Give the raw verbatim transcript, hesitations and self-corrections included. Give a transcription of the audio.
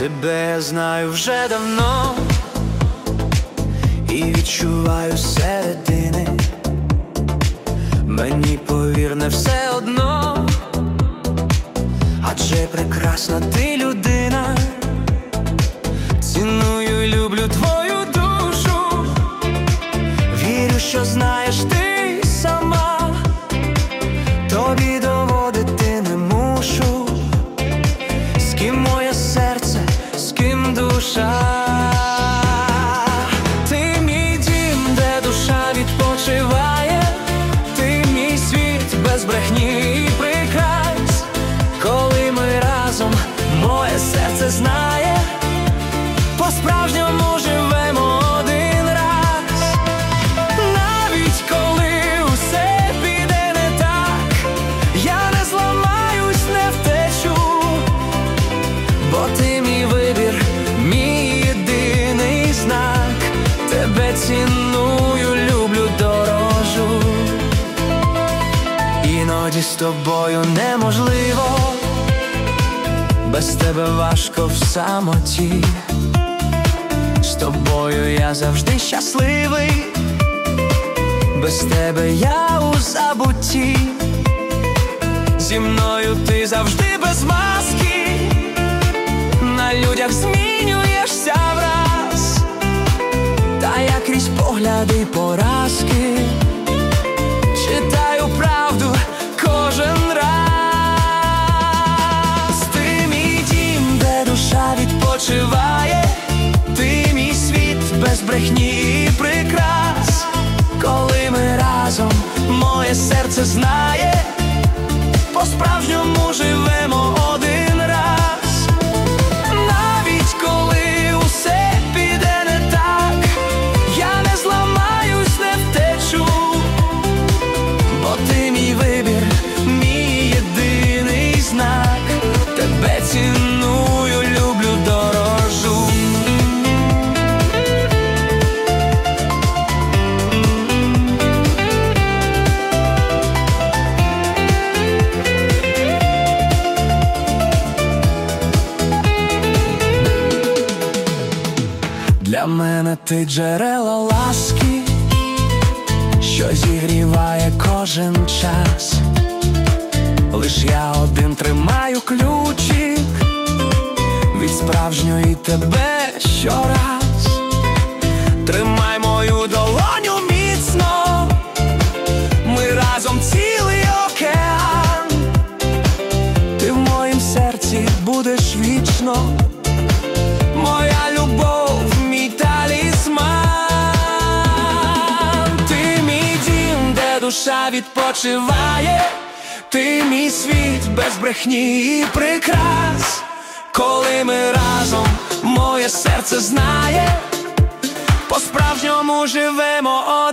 Тебе я знаю вже давно і відчуваю середини. Мені, повір, не все одно, адже прекрасна ти людина. Ціную і люблю твою душу. Вірю, що знаєш ти сама, тобі доводити не мушу. З ким моє серце, з ким душа. Ти мій дім, де душа відпочиває. Ти мій світ без брехні і прикрас. Коли ми разом, моє серце знає, по-справжньому живемо один раз. Навіть коли усе піде не так, я не зламаюсь, не втечу. Бо ти мій вибір, мій єдиний знак. Тебе ціную, люблю, дорожу. Іноді з тобою неможливо, без тебе важко в самоті. З тобою я завжди щасливий, без тебе я у забутті. Зі мною ти завжди без маски, на людях змінюєшся враз. Та я крізь погляди поразки читаю правду кожен раз. Ти мій дім, де душа відпочиває. Ти мій світ без брехні і прикрас. Коли ми разом, моє серце знає, по-справжньому живемо один раз. Навіть коли усе піде не так, я не зламаюсь, не втечу. Бо ти мій вибір, мій єдиний знак. Тебе ціную, люблю, дорожу. Для мене ти джерела ласки, що зігріває кожен час. Лиш я один тримаю ключик від справжньої тебе щораз. Тримай мою долоню міцно, ми разом цілий океан. Ти в моїм серці будеш вічно, моя любов, мій талісман. Ти мій дім, де душа відпочиває. Ти мій світ без брехні і прикрас. Коли ми разом, моє серце знає, по-справжньому живемо один.